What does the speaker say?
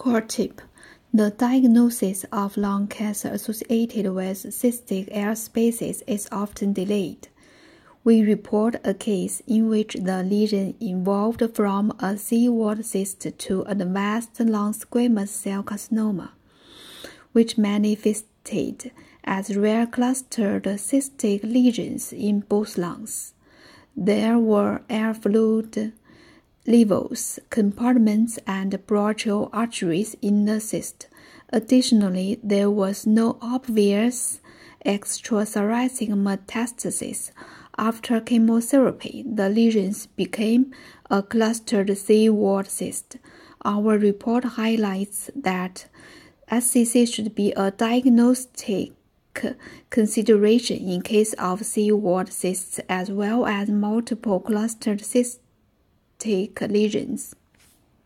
Core tip: the diagnosis of lung cancer associated with cystic air spaces is often delayed. We report a case in which the lesion evolved from a seawall cyst to advanced lung squamous cell carcinoma, which manifested as rare clustered cystic lesions in both lungs. There were air fluid levels, compartments, and bronchial arteries in the cyst. Additionally, there was no obvious extrathoracic metastasis. After chemotherapy, the lesions became a clustered seawall cyst. Our report highlights that SCC should be a diagnostic consideration in case of seawall cysts as well as multiple clustered cystic lesions.